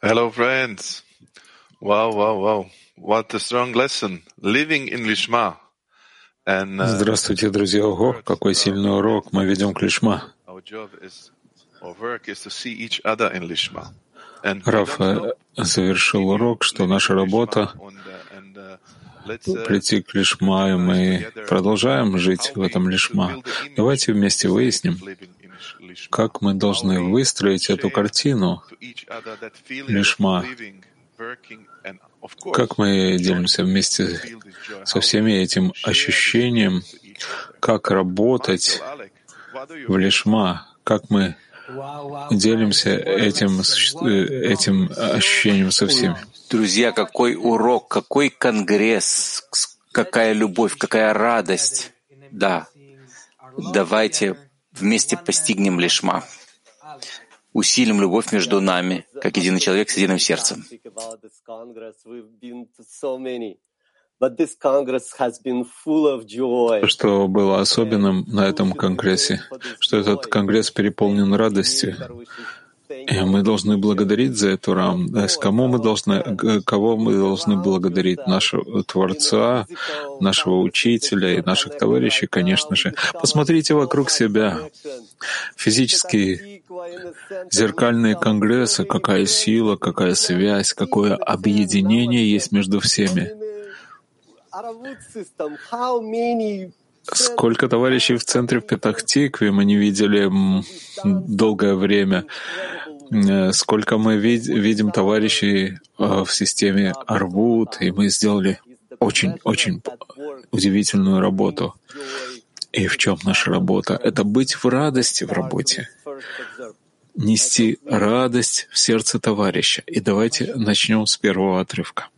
Hello, friends. Wow, wow, wow. What a strong lesson. Living in Lishma. Здравствуйте, друзья. Ого, какой сильный урок мы ведем к Лишма. Раф завершил урок, что наша работа — прийти к Лишма, и мы продолжаем жить в этом Лишма. Давайте вместе выясним, как мы должны выстроить эту картину Лишма, как мы делимся вместе со всеми этим ощущением, как работать в Лишма, как мы делимся этим ощущением со всеми. Друзья, какой урок, какой конгресс, какая любовь, какая радость. Да, давайте вместе постигнем Лишма. Усилим любовь между нами, как единый человек с единым сердцем. Что было особенным на этом конгрессе, что этот конгресс переполнен радостью. И мы должны благодарить за эту радость. Кого мы должны благодарить? Нашего Творца, нашего Учителя и наших товарищей, конечно же. Посмотрите вокруг себя. Физические зеркальные конгрессы, какая сила, какая связь, какое объединение есть между всеми. Сколько товарищей в центре в Петах-Тикве мы не видели долгое время. Сколько мы видим товарищей в системе Арвут, и мы сделали очень-очень удивительную работу. И в чем наша работа? Это быть в радости в работе. Нести радость в сердце товарища. И давайте начнем с первого отрывка.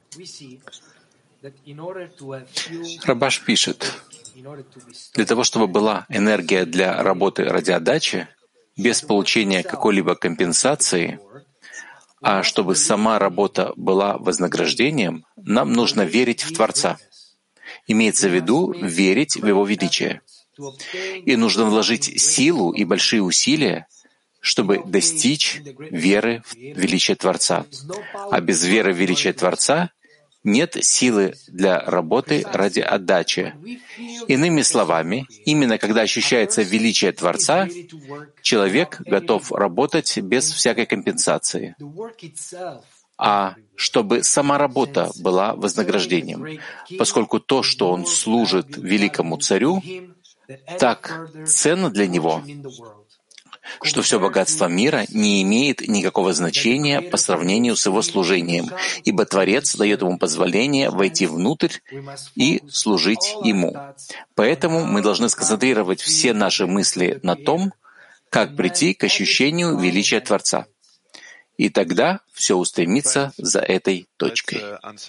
Рабаш пишет, для того, чтобы была энергия для работы ради отдачи, без получения какой-либо компенсации, а чтобы сама работа была вознаграждением, нам нужно верить в Творца. Имеется в виду верить в Его величие. И нужно вложить силу и большие усилия, чтобы достичь веры в величие Творца. А без веры в величие Творца нет силы для работы ради отдачи. Иными словами, именно когда ощущается величие Творца, человек готов работать без всякой компенсации. А чтобы сама работа была вознаграждением, поскольку то, что он служит великому царю, так ценно для него, что все богатство мира не имеет никакого значения по сравнению с его служением, ибо Творец дает ему позволение войти внутрь и служить ему. Поэтому мы должны сконцентрировать все наши мысли на том, как прийти к ощущению величия Творца. И тогда все устремится за этой точкой.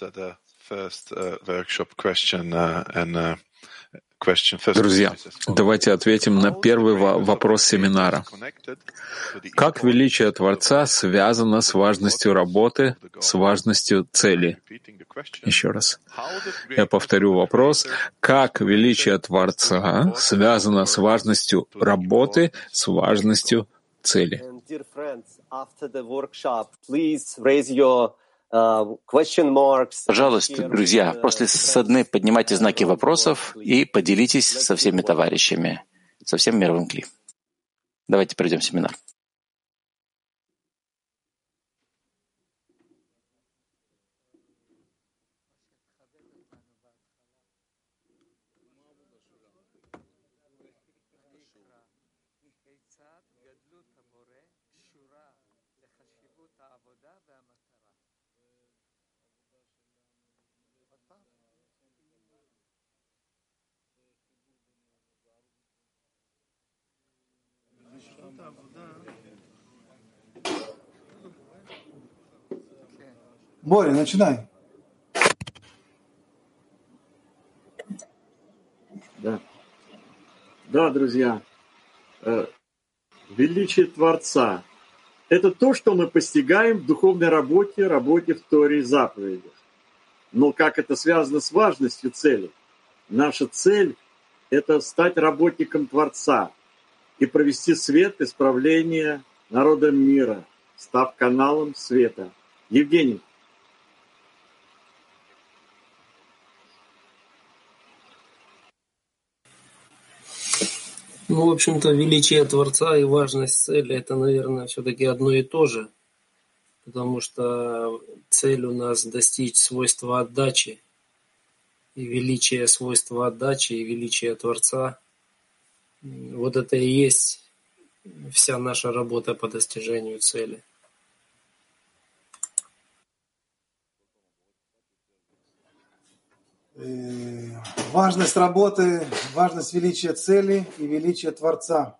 Друзья, давайте ответим на первый вопрос семинара. Как величие Творца связано с важностью работы, с важностью цели? Еще раз. Я повторю вопрос. Как величие Творца связано с важностью работы, с важностью цели? Пожалуйста, друзья, после садны поднимайте знаки вопросов и поделитесь со всеми товарищами, со всем мировым Кли. Давайте пройдем семинар. Боря, начинай. Да, друзья. Величие Творца — это то, что мы постигаем в духовной работе, работе в Торе и заповедях. Но как это связано с важностью цели? Наша цель — это стать работником Творца и провести свет исправления народа мира, став каналом света. Евгений. Ну, в общем-то, величие Творца и важность цели — это, наверное, все-таки одно и то же, потому что цель у нас достичь свойства отдачи, и величие свойства отдачи, и величие Творца — вот это и есть вся наша работа по достижению цели. Важность работы, важность величия цели и величия Творца.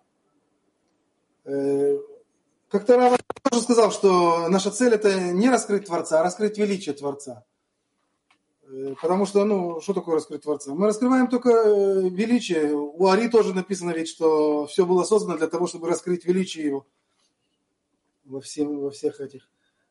Как-то Рав тоже сказал, что наша цель — это не раскрыть Творца, а раскрыть величие Творца. Потому что, что такое раскрыть Творца? Мы раскрываем только величие. У Ари тоже написано ведь, что все было создано для того, чтобы раскрыть величие его во всех этих.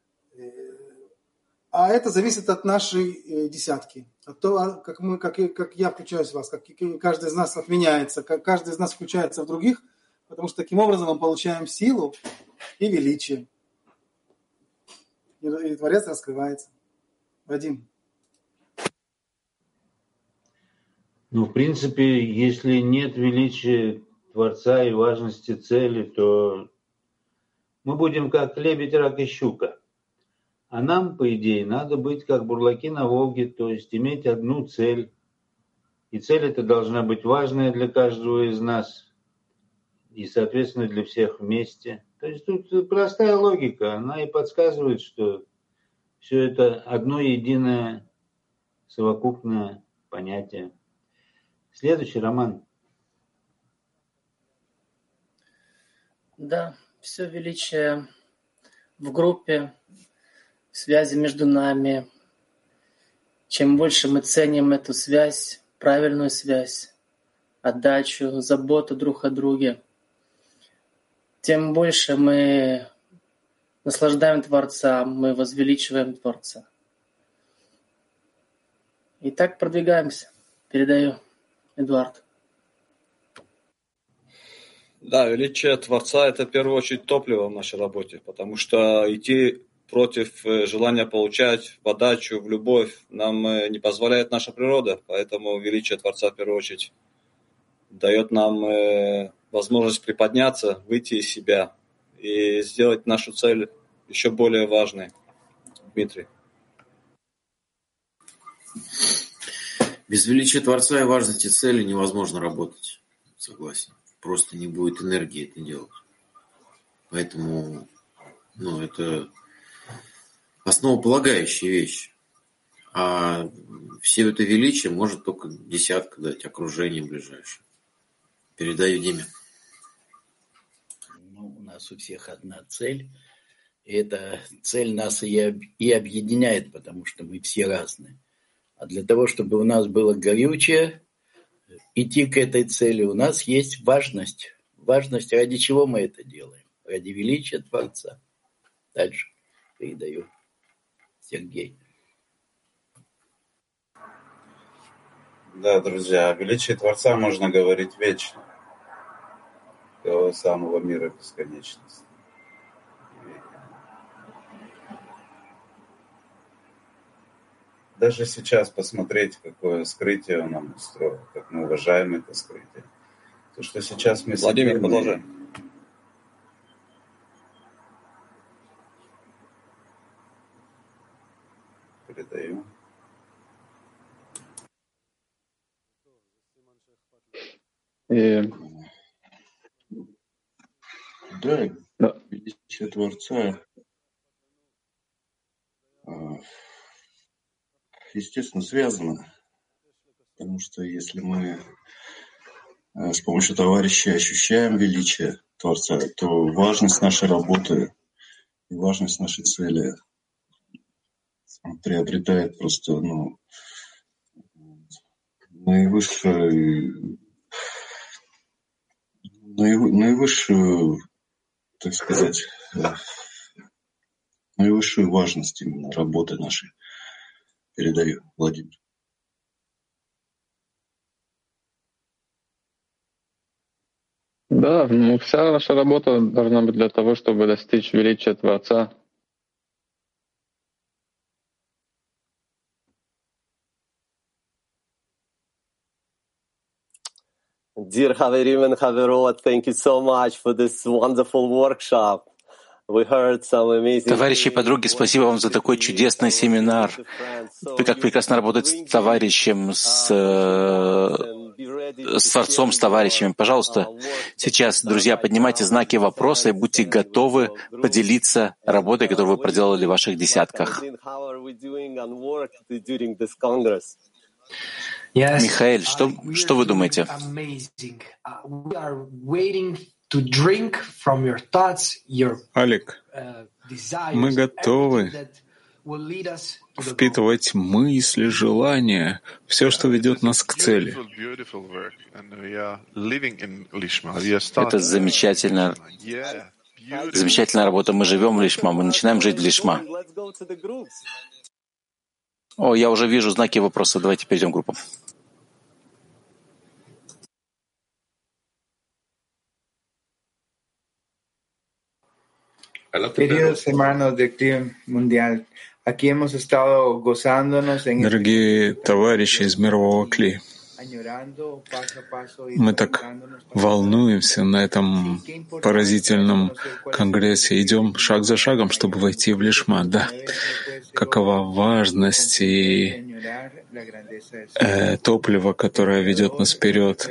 А это зависит от нашей десятки. От того, как я включаюсь в вас, как каждый из нас отменяется, как каждый из нас включается в других, потому что таким образом мы получаем силу и величие. И Творец раскрывается. Вадим. Ну, в принципе, если нет величия Творца и важности цели, то мы будем как лебедь, рак и щука. А нам, по идее, надо быть как бурлаки на Волге, то есть иметь одну цель. И цель эта должна быть важная для каждого из нас и, соответственно, для всех вместе. То есть тут простая логика, она и подсказывает, что все это одно единое совокупное понятие. Следующий, Роман. Да, все величие в группе, связи между нами. Чем больше мы ценим эту связь, правильную связь, отдачу, заботу друг о друге, тем больше мы наслаждаем Творца, мы возвеличиваем Творца. И так продвигаемся. Передаю. Эдуард. Да, величие Творца — это в первую очередь топливо в нашей работе, потому что идти против желания получать в отдачу, в любовь нам не позволяет наша природа, поэтому величие Творца в первую очередь дает нам возможность приподняться, выйти из себя и сделать нашу цель еще более важной. Дмитрий. Без величия Творца и важности цели невозможно работать. Согласен. Просто не будет энергии это делать. Поэтому, это основополагающая вещь. А все это величие может только десятка дать, окружение ближайшее. Передаю Диме. У нас у всех одна цель. И эта цель нас и объединяет, потому что мы все разные. А для того, чтобы у нас было горючее, идти к этой цели, у нас есть важность. Важность, ради чего мы это делаем? Ради величия Творца. Дальше передаю Сергей. Да, друзья, о величии Творца можно говорить вечно. Того самого мира бесконечности. Даже сейчас посмотреть, какое скрытие он нам устроил, как мы уважаем это скрытие. То, что сейчас мы Владимир, сидим, продолжай. Передаю. Да, величие Творца, естественно, связано. Потому что если мы с помощью товарища ощущаем величие Творца, то важность нашей работы и важность нашей цели приобретает просто наивысшую, так сказать, наивысшую важность именно работы нашей. Передаю, Владимир. Да, вся наша работа должна быть для того, чтобы достичь величия Творца. Dear Haverim and Haverot, thank you so much for this wonderful workshop. We heard some amazing... Товарищи и подруги, спасибо вам за такой чудесный семинар. Как прекрасно работать с товарищем, с Творцом, с товарищами. Пожалуйста, сейчас, друзья, поднимайте знаки вопроса и будьте готовы поделиться работой, которую вы проделали в ваших десятках. Михаэль, что вы думаете? Алик, мы готовы впитывать мысли, желания, все, что ведет нас к цели. Это замечательная работа. Мы живем в Лишма, мы начинаем жить в Лишма. О, я уже вижу знаки вопроса. Давайте перейдем к группам. Queridos hermanos del Club Mundial, aquí hemos estado gozándonos en... Дорогие товарищи из мирового Кли, мы так волнуемся на этом поразительном конгрессе. Идем шаг за шагом, чтобы войти в Лишма. Да, какова важность и топливо, которое ведет нас вперед.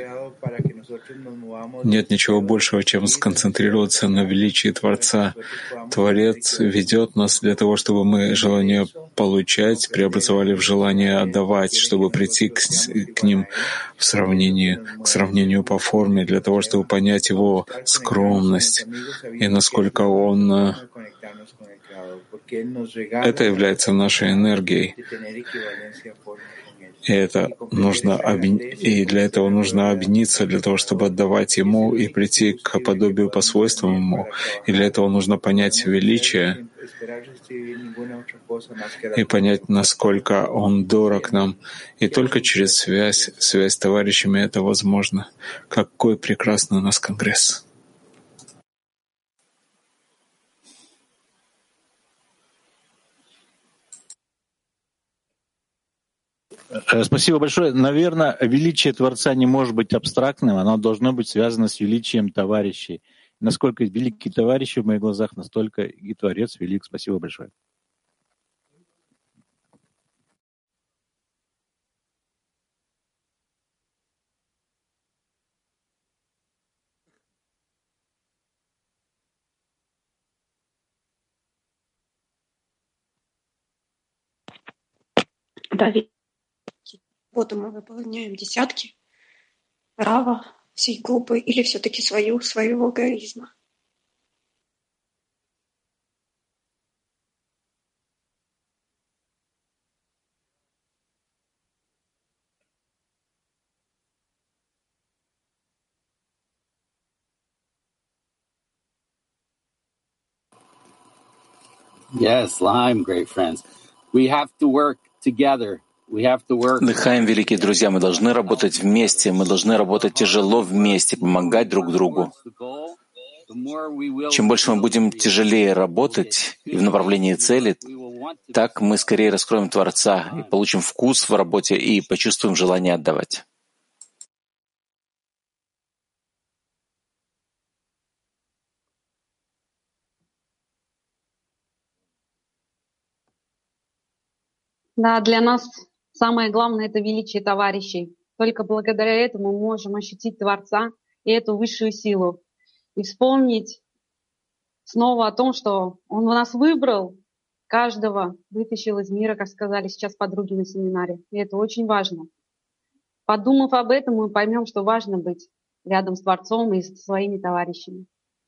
Нет ничего большего, чем сконцентрироваться на величии Творца. Творец ведет нас для того, чтобы мы желание получать преобразовали в желание отдавать, чтобы прийти к ним к сравнению по форме, для того, чтобы понять его скромность и насколько он... Это является нашей энергией. И для этого нужно объединиться, для того, чтобы отдавать Ему и прийти к подобию по свойствам Ему. И для этого нужно понять величие и понять, насколько Он дорог нам. И только через связь с товарищами это возможно. Какой прекрасный у нас конгресс! Спасибо большое. Наверное, величие Творца не может быть абстрактным, оно должно быть связано с величием товарищей. Насколько великий товарищи в моих глазах, настолько и Творец велик. Спасибо большое. Да, работу мы выполняем десятки, Рава, всей группы или все-таки своего эгоизма? Yes, L'chaim, great friends. We have to work together. L'chaim, великие друзья, мы должны работать вместе, мы должны работать тяжело вместе, помогать друг другу. Чем больше мы будем тяжелее работать и в направлении цели, так мы скорее раскроем Творца и получим вкус в работе и почувствуем желание отдавать. Да, для нас самое главное — это величие товарищей. Только благодаря этому мы можем ощутить Творца и эту высшую силу. И вспомнить снова о том, что Он нас выбрал, каждого вытащил из мира, как сказали сейчас подруги на семинаре. И это очень важно. Подумав об этом, мы поймем, что важно быть рядом с Творцом и со своими товарищами.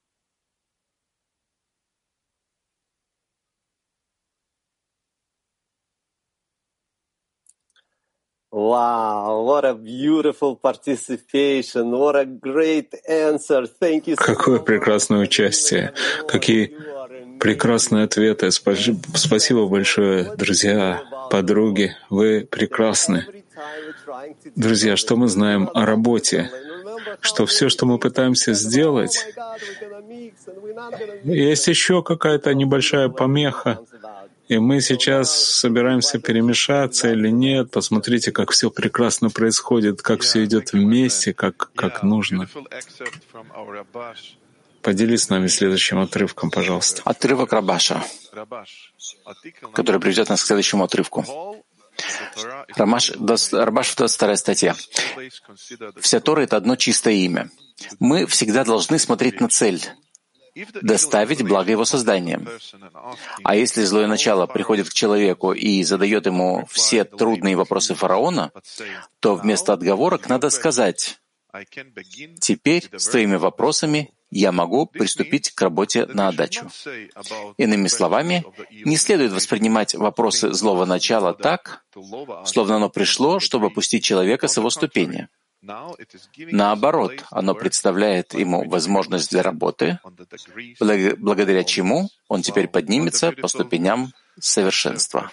Wow, what a beautiful participation, what a great answer. Thank you so much. Какое прекрасное участие, какие прекрасные ответы. Спасибо большое, друзья, подруги, вы прекрасны. Друзья, что мы знаем о работе? Что все, что мы пытаемся сделать, есть еще какая-то небольшая помеха, И мы сейчас собираемся перемешаться или нет. Посмотрите, как все прекрасно происходит, как все идет вместе, как нужно. Поделись с нами следующим отрывком, пожалуйста. Отрывок Рабаша, который приведет нас к следующему отрывку. Рабаш, 22 статья. Вся Тора — это одно чистое имя. Мы всегда должны смотреть на цель, доставить благо его созданием. А если злое начало приходит к человеку и задает ему все трудные вопросы фараона, то вместо отговорок надо сказать: «Теперь с твоими вопросами я могу приступить к работе на отдачу». Иными словами, не следует воспринимать вопросы злого начала так, словно оно пришло, чтобы опустить человека с его ступени. Наоборот, оно представляет ему возможность для работы, благодаря чему он теперь поднимется по ступеням совершенства.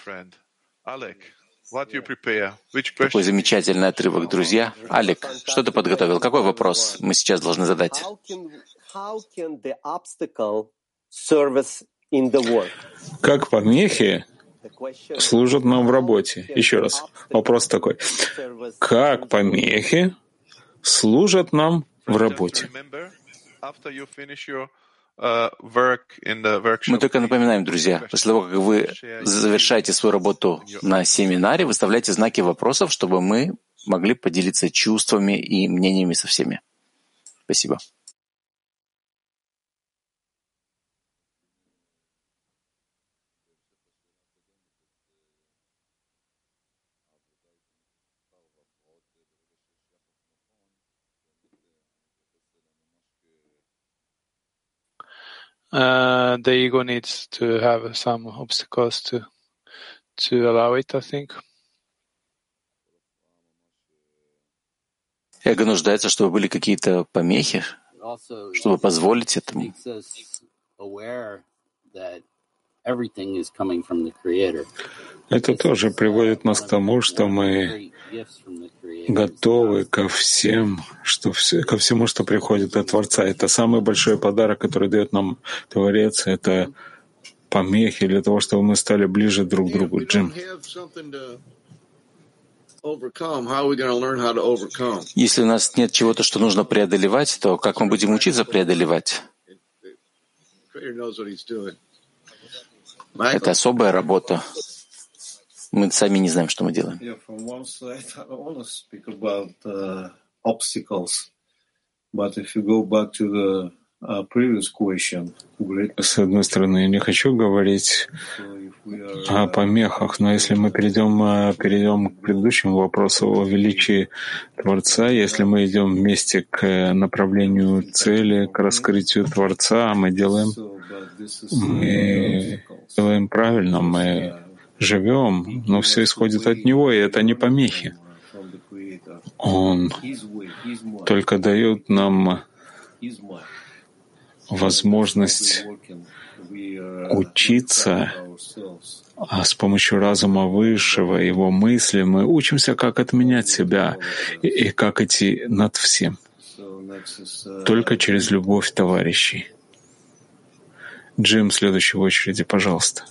Какой замечательный отрывок, друзья. Алик, что ты подготовил? Какой вопрос мы сейчас должны задать? Как помехи служат нам в работе? Еще раз, вопрос такой. Как помехи служат нам в работе? Мы только напоминаем, друзья, после того, как вы завершаете свою работу на семинаре, выставляйте знаки вопросов, чтобы мы могли поделиться чувствами и мнениями со всеми. Спасибо. The ego needs to have some obstacles to allow it, I think. Эго нуждается, чтобы были какие-то помехи, чтобы позволить этому. Это тоже приводит нас к тому, что мы готовы ко всему, что приходит от Творца. Это самый большой подарок, который дает нам Творец. Это помехи для того, чтобы мы стали ближе друг к другу. Джим. Если у нас нет чего-то, что нужно преодолевать, то как мы будем учиться преодолевать? Это особая работа. Мы сами не знаем, что мы делаем. С одной стороны, я не хочу говорить о помехах, но если мы перейдем к предыдущему вопросу о величии Творца, если мы идем вместе к направлению цели, к раскрытию Творца, мы делаем правильно, мы живем, но все исходит от Него, и это не помехи. Он только дает нам возможность учиться, а с помощью разума Высшего, Его мысли, мы учимся, как отменять себя и как идти над всем. Только через любовь товарищей. Джим, следующий в очереди, пожалуйста.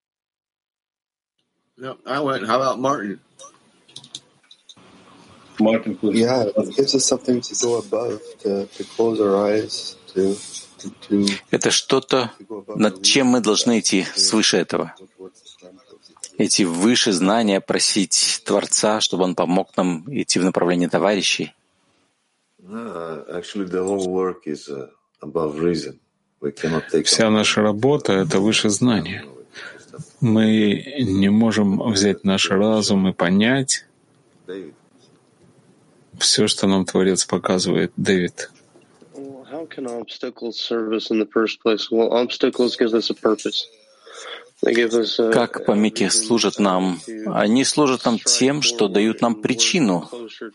Martin, please. Yeah, it gives us something to go above, to close our eyes, Это что-то, над чем мы должны идти свыше этого. Идти выше знания, просить Творца, чтобы Он помог нам идти в направлении товарищей. Вся наша работа — это выше знания. Мы не можем взять наш разум и понять все, что нам Творец показывает. Дэвид. Как помехи служат нам? Они служат нам тем, что дают нам причину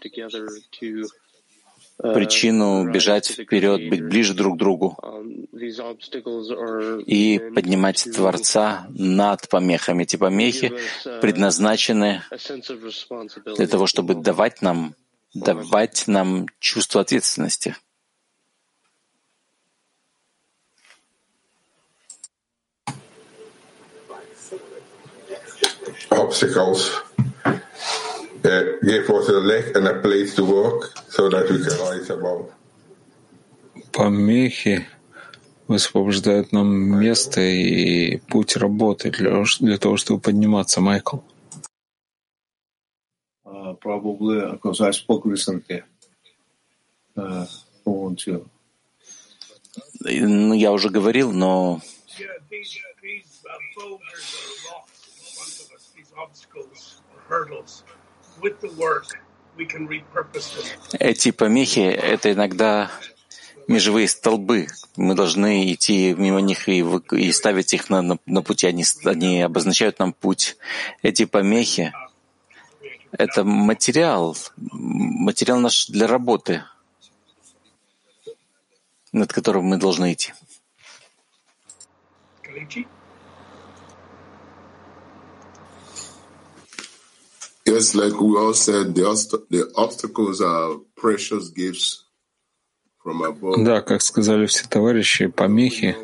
бежать вперед, быть ближе друг к другу и поднимать Творца над помехами. Эти помехи предназначены для того, чтобы давать нам чувство ответственности. obstacles. Give us a leg and a place to work so that we can rise above. Помехи высвобождают нам место и путь работы для того, чтобы подниматься, Майкл. Probably because I spoke recently. Ну, я уже говорил, но эти помехи — это иногда межевые столбы. Мы должны идти мимо них и ставить их на пути. Они обозначают нам путь. Эти помехи — это материал наш для работы, над которым мы должны идти. Yes, like we all said, the obstacles are precious gifts from above. Да, как сказали все товарищи, помехи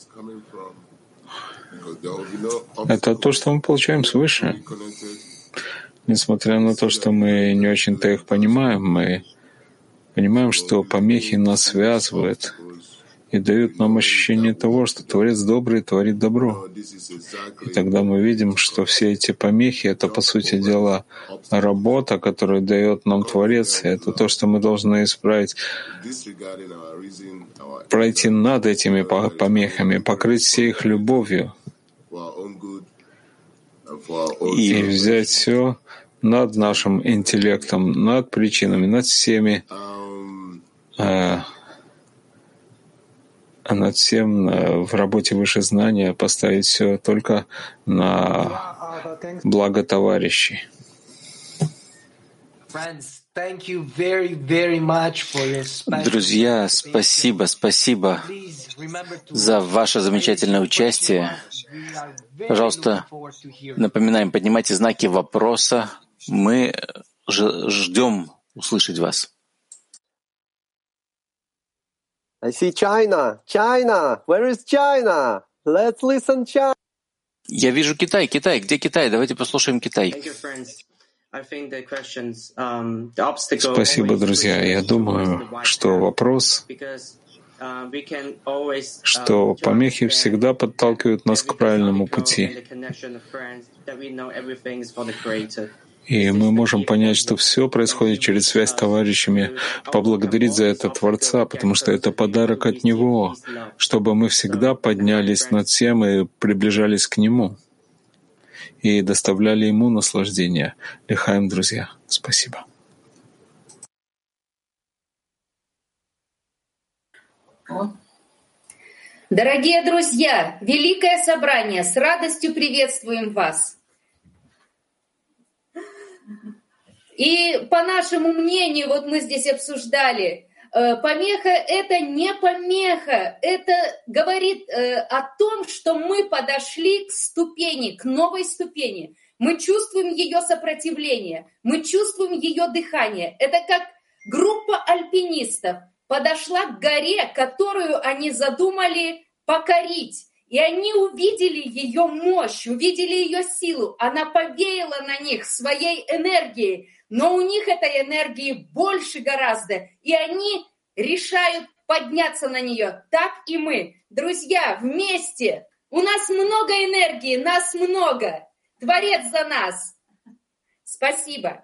— это то, что мы получаем свыше. Несмотря на то, что мы не очень-то их понимаем, мы понимаем, что помехи нас связывают и дают нам ощущение того, что Творец добрый творит добро. И тогда мы видим, что все эти помехи — это, по сути дела, работа, которую дает нам Творец. И это то, что мы должны исправить, пройти над этими помехами, покрыть все их любовью и взять все над нашим интеллектом, над причинами, над всеми, над всем в работе выше знания, поставить все только на благо товарищей. Друзья, спасибо за ваше замечательное участие. Пожалуйста, напоминаем, поднимайте знаки вопроса. Мы ждем услышать вас. I see China. China, where is China? Let's listen, China. Я вижу Китай. Где Китай? Давайте послушаем Китай. Спасибо, друзья. Я думаю, что вопрос, что помехи всегда подталкивают нас к правильному пути. И мы можем понять, что все происходит через связь с товарищами, поблагодарить за это Творца, потому что это подарок от Него, чтобы мы всегда поднялись над всем и приближались к Нему и доставляли Ему наслаждение. Лихаим, друзья. Спасибо. Дорогие друзья, великое собрание, с радостью приветствуем вас. И по нашему мнению, вот мы здесь обсуждали, помеха — это не помеха, это говорит о том, что мы подошли к ступени, к новой ступени. Мы чувствуем ее сопротивление, мы чувствуем ее дыхание. Это как группа альпинистов подошла к горе, которую они задумали покорить. И они увидели ее мощь, увидели ее силу. Она повеяла на них своей энергией, но у них этой энергии больше гораздо. И они решают подняться на нее. Так и мы. Друзья, вместе. У нас много энергии, нас много. Творец за нас. Спасибо.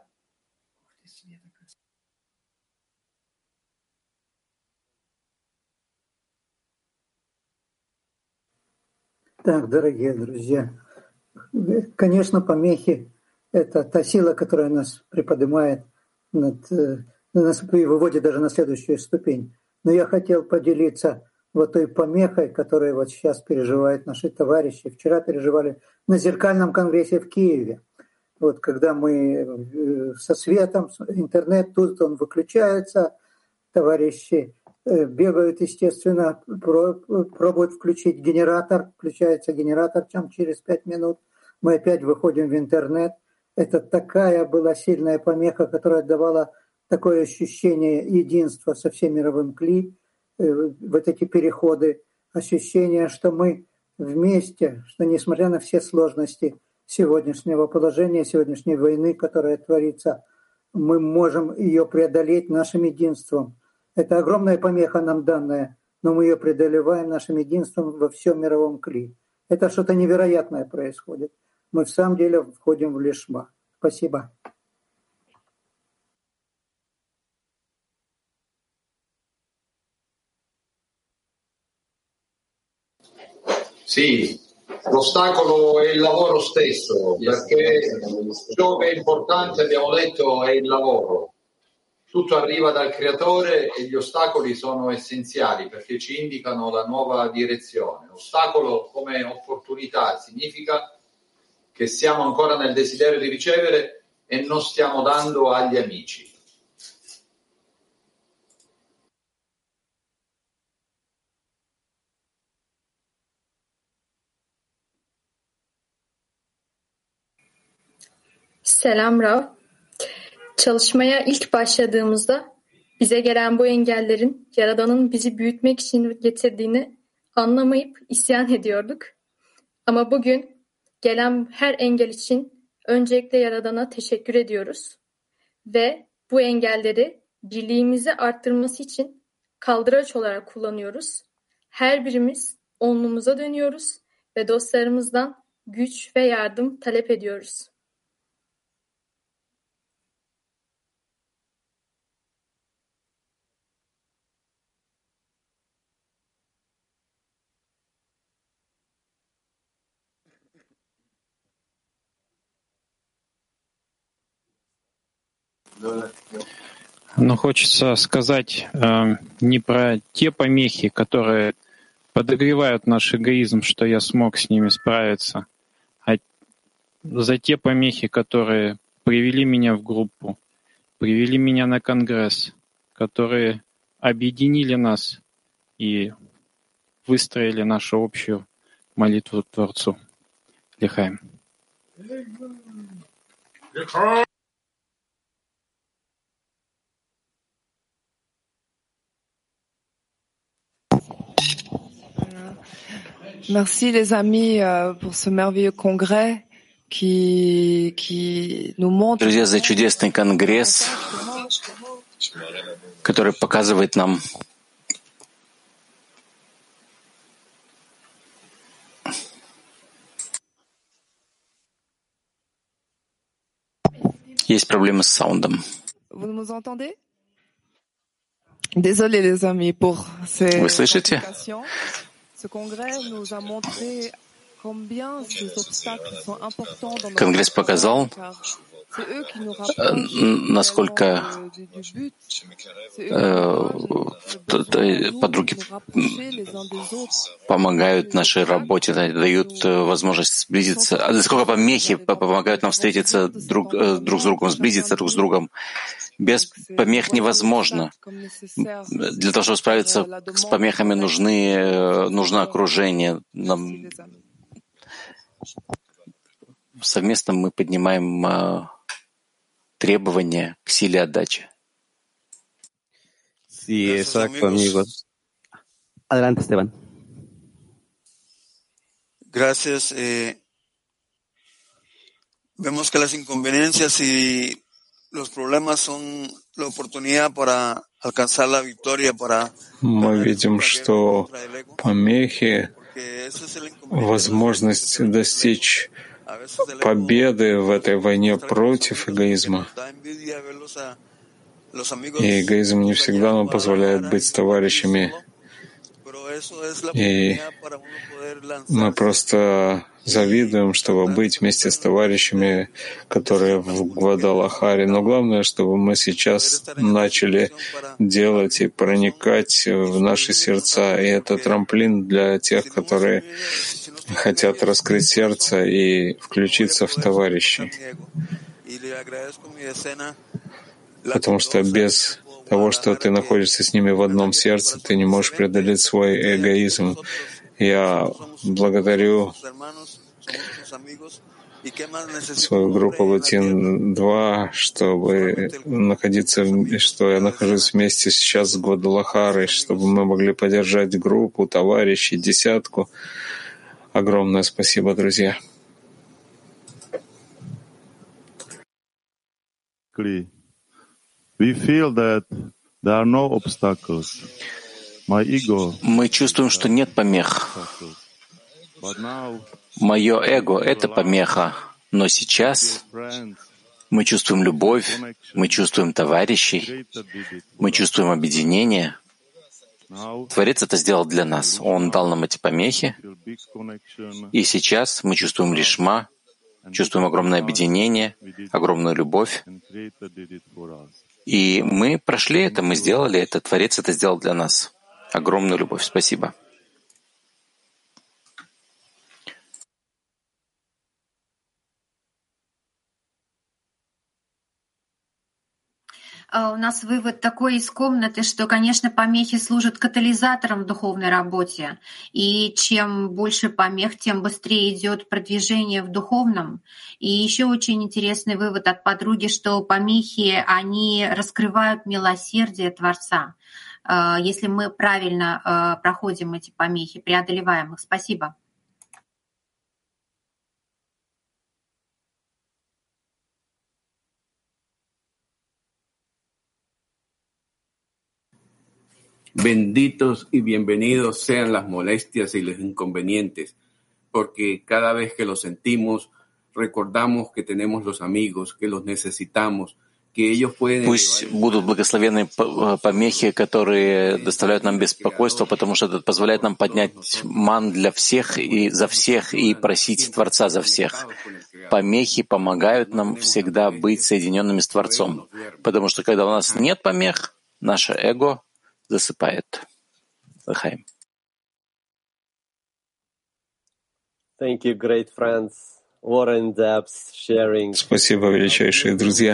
Так, дорогие друзья, конечно, помехи — это та сила, которая нас приподнимает, нас выводит даже на следующую ступень. Но я хотел поделиться вот той помехой, которую вот сейчас переживают наши товарищи. Вчера переживали на зеркальном конгрессе в Киеве. Вот когда мы со светом, интернет, тут он выключается, товарищи бегают, естественно, пробуют включить генератор, включается генератор, через 5 минут мы опять выходим в интернет. Это такая была сильная помеха, которая давала такое ощущение единства со всем мировым кли, вот эти переходы, ощущение, что мы вместе, что несмотря на все сложности сегодняшнего положения, сегодняшней войны, которая творится, мы можем ее преодолеть нашим единством. Это огромная помеха нам данная, но мы ее преодолеваем нашим единством во всем мировом кли. Это что-то невероятное происходит. Мы в самом деле входим в лишма. Спасибо. Sì, l'ostacolo è il lavoro stesso, perché ciò che è importante, abbiamo detto, è il lavoro. Tutto arriva dal creatore e gli ostacoli sono essenziali perché ci indicano la nuova direzione. Ostacolo come opportunità significa che siamo ancora nel desiderio di ricevere e non stiamo dando agli amici. Selam Rav. Çalışmaya ilk başladığımızda bize gelen bu engellerin Yaradan'ın bizi büyütmek için getirdiğini anlamayıp isyan ediyorduk. Ama bugün gelen her engel için öncelikle Yaradan'a teşekkür ediyoruz. Ve bu engelleri birliğimizi arttırması için kaldıraç olarak kullanıyoruz. Her birimiz onluğumuza dönüyoruz ve dostlarımızdan güç ve yardım talep ediyoruz. Но хочется сказать не про те помехи, которые подогревают наш эгоизм, что я смог с ними справиться, а за те помехи, которые привели меня в группу, привели меня на конгресс, которые объединили нас и выстроили нашу общую молитву Творцу. Лихаим. Merci les amis pour ce merveilleux congrès qui nous montre. Друзья, за чудесный конгресс, который показывает нам, есть проблемы с саундом. Vous nous entendez? Désolé les amis pour ces Вы слышите? Ce congrès nous a montré combien ces obstacles sont importants dans notre Конгресс показал, насколько подруги помогают нашей работе, дают возможность сблизиться, насколько помехи помогают нам встретиться друг с другом, сблизиться друг с другом. Без помех невозможно. Для того, чтобы справиться с помехами, нужно окружение. Совместно мы поднимаем требования к силе отдачи. Sí, exacto, amigos. Adelante, Esteban. Gracias. Vemos que las inconveniencias y los problemas son la oportunidad para alcanzar la victoria, para... Мы видим, что помехи — возможность достичь победы в этой войне против эгоизма. И эгоизм не всегда нам позволяет быть с товарищами. И мы просто завидуем, чтобы быть вместе с товарищами, которые в Гвадалахаре. Но главное, чтобы мы сейчас начали делать и проникать в наши сердца. И это трамплин для тех, которые хотят раскрыть сердце и включиться в товарищей. Потому что без того, что ты находишься с ними в одном сердце, ты не можешь преодолеть свой эгоизм. Я благодарю свою группу Латин-2, чтобы находиться, что я нахожусь вместе сейчас с Гвадалахарой, чтобы мы могли поддержать группу, товарищей, десятку, Огромное спасибо, друзья. We feel that there are no obstacles. My ego. Мы чувствуем, что нет помех. Мое эго — это помеха. Но сейчас мы чувствуем любовь, мы чувствуем товарищей, мы чувствуем объединение. Творец это сделал для нас. Он дал нам эти помехи. И сейчас мы чувствуем лишма, чувствуем огромное объединение, огромную любовь. И мы прошли это, мы сделали это. Творец это сделал для нас. Огромную любовь. Спасибо. У нас вывод такой из комнаты, что, конечно, помехи служат катализатором в духовной работе. И чем больше помех, тем быстрее идет продвижение в духовном. И еще очень интересный вывод от подруги, что помехи, они раскрывают милосердие Творца. Если мы правильно проходим эти помехи, преодолеваем их. Спасибо. Benditos y bienvenidos sean las molestias y los inconvenientes, porque cada vez que los sentimos, recordamos que tenemos los amigos, que los necesitamos, que ellos pueden... Пусть будут благословенные помехи, которые доставляют нам беспокойство, потому что это позволяет нам поднять ман для всех и за всех и просить Творца за всех. Помехи помогают нам всегда быть соединенными с Творцом, потому что когда у нас нет помех, наше эго засыпает. Лахаим. Thank you, great friends. Спасибо, величайшие друзья.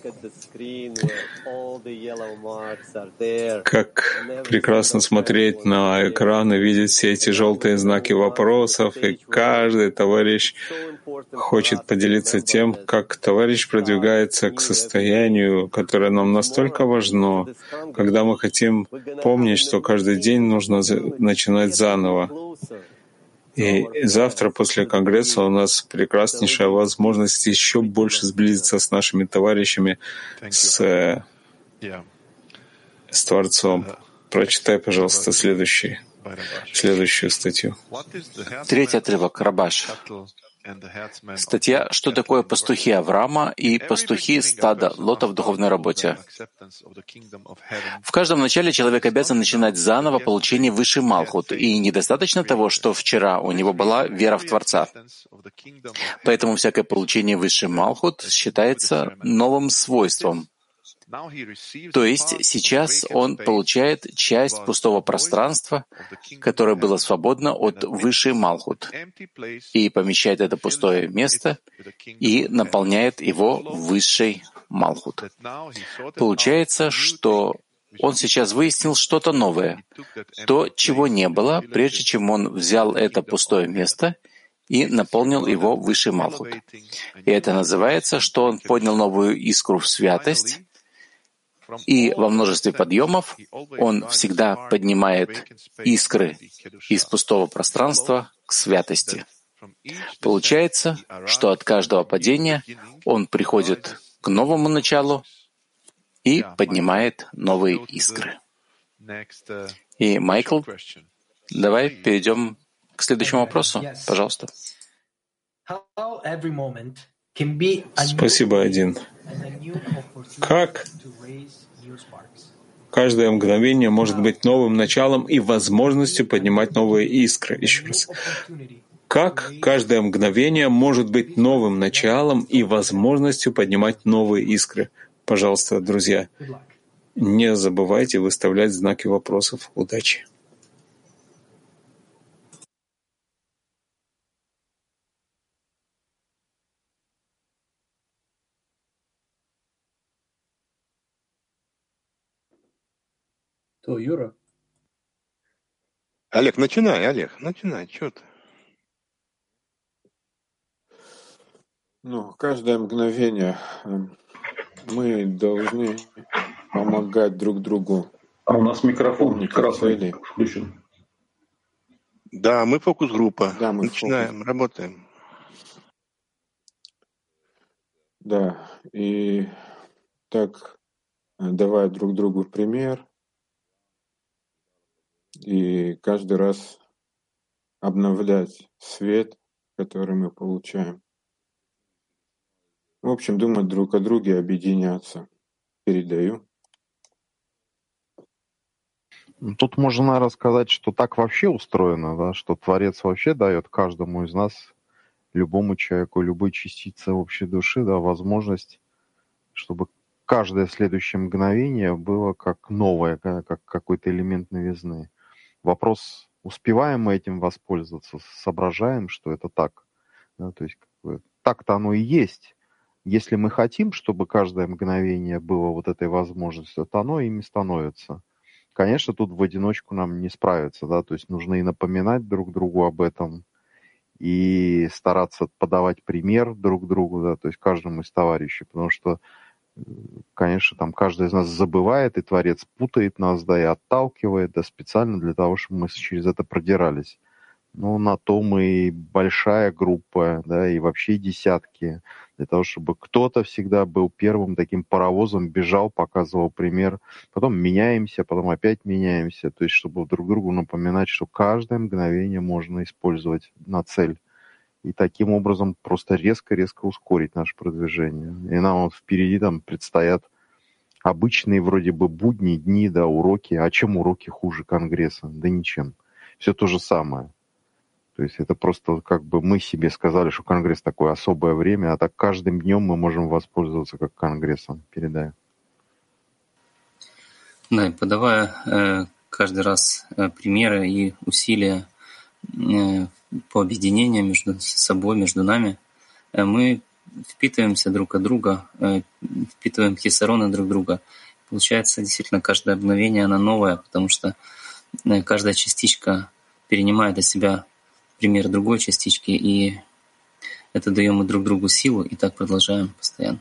Как прекрасно смотреть на экран и видеть все эти желтые знаки вопросов, и каждый товарищ хочет поделиться тем, как товарищ продвигается к состоянию, которое нам настолько важно, когда мы хотим помнить, что каждый день нужно начинать заново. И завтра после Конгресса у нас прекраснейшая возможность еще больше сблизиться с нашими товарищами, с Творцом. Прочитай, пожалуйста, следующую статью. Третий отрывок, Рабаш. Статья «Что такое пастухи Авраама и пастухи стада Лота в духовной работе». В каждом начале человек обязан начинать заново получение высшей Малхут, и недостаточно того, что вчера у него была вера в Творца. Поэтому всякое получение высшей Малхут считается новым свойством. То есть сейчас он получает часть пустого пространства, которое было свободно от высшей Малхут, и помещает это пустое место и наполняет его высшей Малхут. Получается, что он сейчас выяснил что-то новое, то, чего не было, прежде чем он взял это пустое место и наполнил его высшей Малхут. И это называется, что он поднял новую искру в святость, и во множестве подъемов он всегда поднимает искры из пустого пространства к святости. Получается, что от каждого падения он приходит к новому началу и поднимает новые искры. И, Майкл, давай перейдем к следующему вопросу. Пожалуйста. Спасибо, Один. Как каждое мгновение может быть новым началом и возможностью поднимать новые искры? Еще раз. Как каждое мгновение может быть новым началом и возможностью поднимать новые искры? Пожалуйста, друзья, не забывайте выставлять знаки вопросов. Удачи! Юра? Олег, начинай, что ты? Каждое мгновение мы должны помогать друг другу. А у нас микрофон красный включен. Да, мы фокус-группа. Да, мы Начинаем, работаем. Да, и так, давая друг другу пример, и каждый раз обновлять свет, который мы получаем. В общем, думать друг о друге, объединяться. Передаю. Тут можно, наверное, сказать, что так вообще устроено, да, что Творец вообще дает каждому из нас, любому человеку, любой частице общей души, да, возможность, чтобы каждое следующее мгновение было как новое, как какой-то элемент новизны. Вопрос, успеваем мы этим воспользоваться, соображаем, что это так. Да, то есть так-то оно и есть. Если мы хотим, чтобы каждое мгновение было вот этой возможностью, то оно ими становится. Конечно, тут в одиночку нам не справиться, да, то есть нужно и напоминать друг другу об этом, и стараться подавать пример друг другу, да, то есть каждому из товарищей, потому что, конечно, там каждый из нас забывает, и Творец путает нас, да, и отталкивает, да, специально для того, чтобы мы через это продирались. Ну, на то мы и большая группа, да, и вообще десятки, для того, чтобы кто-то всегда был первым таким паровозом, бежал, показывал пример, потом меняемся, потом опять меняемся, то есть чтобы друг другу напоминать, что каждое мгновение можно использовать на цель. И таким образом просто резко-резко ускорить наше продвижение. И нам вот впереди там предстоят обычные вроде бы будни, дни, да, уроки. А чем уроки хуже Конгресса? Да ничем. Все то же самое. То есть это просто как бы мы себе сказали, что Конгресс такое особое время, а так каждым днем мы можем воспользоваться как Конгрессом. Передаю. Да, и подавая каждый раз примеры и усилия по объединению между собой, между нами, мы впитываемся друг от друга, впитываем хисароны друг друга. Получается, действительно, каждое мгновение, оно новое, потому что каждая частичка перенимает от себя пример другой частички, и это даем мы друг другу силу, и так продолжаем постоянно.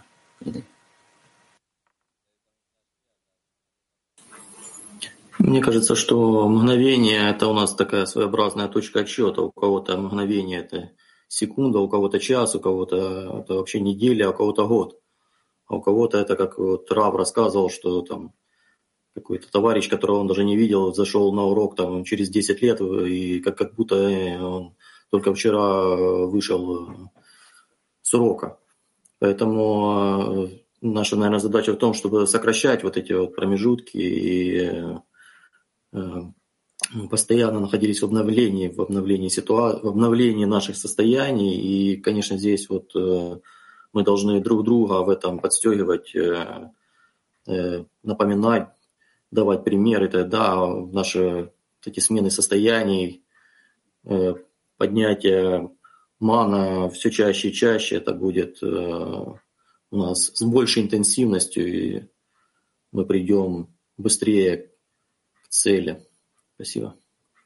Мне кажется, что мгновение — это у нас такая своеобразная точка отсчета. У кого-то мгновение — это секунда, у кого-то час, у кого-то это вообще неделя, а у кого-то год. А у кого-то это, как вот Рав рассказывал, что там какой-то товарищ, которого он даже не видел, зашел на урок там через 10 лет, и как будто он только вчера вышел с урока. Поэтому наша, наверное, задача в том, чтобы сокращать вот эти вот промежутки и постоянно находились в обновлении ситуации, в обновлении наших состояний. И, конечно, здесь вот мы должны друг друга в этом подстегивать, напоминать, давать примеры, тогда наши эти смены состояний, поднятие мана все чаще и чаще, это будет у нас с большей интенсивностью, и мы придем быстрее к цели. Спасибо.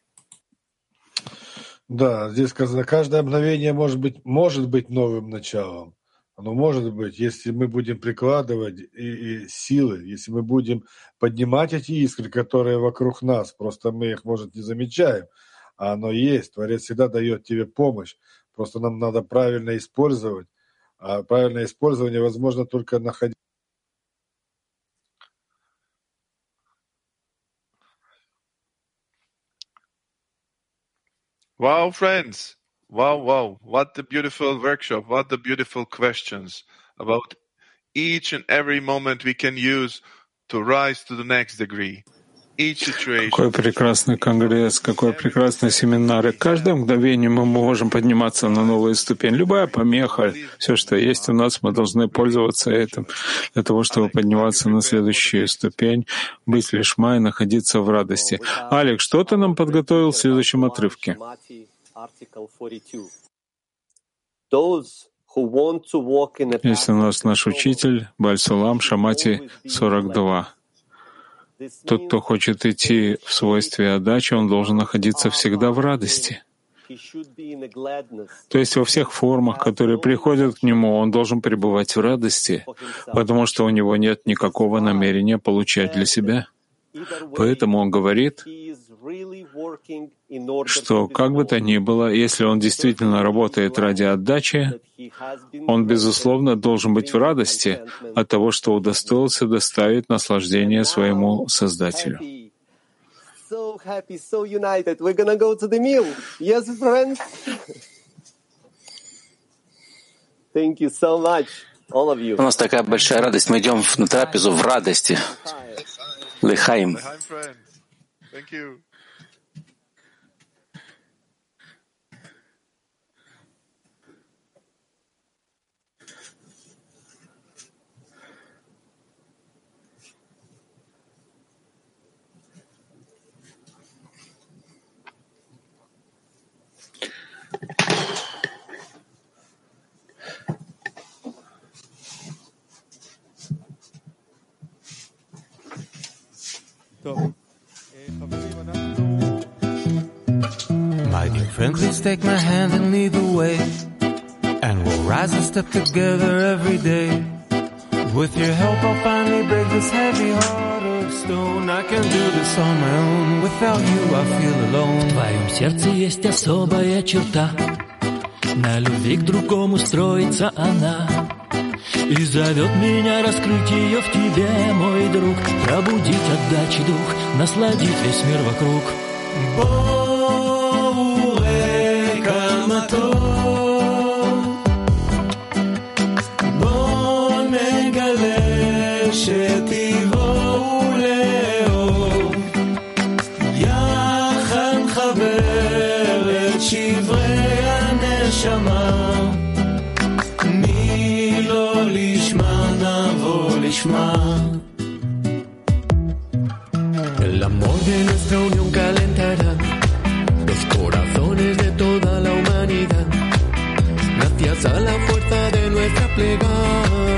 Да, здесь сказано, каждое мгновение может быть новым началом. Оно может быть, если мы будем прикладывать и силы, если мы будем поднимать эти искры, которые вокруг нас, просто мы их, может, не замечаем, а оно есть. Творец всегда дает тебе помощь, просто нам надо правильно использовать, а правильное использование возможно только находить. Wow, friends. Wow. What a beautiful workshop. What a beautiful questions about each and every moment we can use to rise to the next degree. Какой прекрасный конгресс, какой прекрасный семинар. И каждое мгновение мы можем подниматься на новую ступень. Любая помеха, все, что есть у нас, мы должны пользоваться этим для того, чтобы подниматься на следующую ступень, быть лишма и находиться в радости. Алекс, что ты нам подготовил в следующем отрывке? Есть у нас наш учитель Баль-Сулам Шамати 42. Тот, кто хочет идти в свойстве отдачи, он должен находиться всегда в радости. То есть во всех формах, которые приходят к нему, он должен пребывать в радости, потому что у него нет никакого намерения получать для себя. Поэтому он говорит, что, как бы то ни было, если он действительно работает ради отдачи, он, безусловно, должен быть в радости от того, что удостоился доставить наслаждение своему Создателю. У нас такая большая радость. Мы идем на трапезу в радости. Лехаим. My dear friend, please take my hand and lead the way, and we'll rise a step together every day. With your help I'll finally break this heavy heart of stone. I can do this on my own, without you I feel alone. В твоем сердце есть особая черта, на любви к другому строится она, и зовет меня раскрыть ее в тебе, мой друг, пробудить отдачи дух, насладить весь мир вокруг. שתבואו לאור, יחד נחבר את שברי הנשמה, מי לא לשמה נבוא לשמה. El amor de nuestra unión calentará los corazones de toda la humanidad, gracias a la fuerza de nuestra plegaria.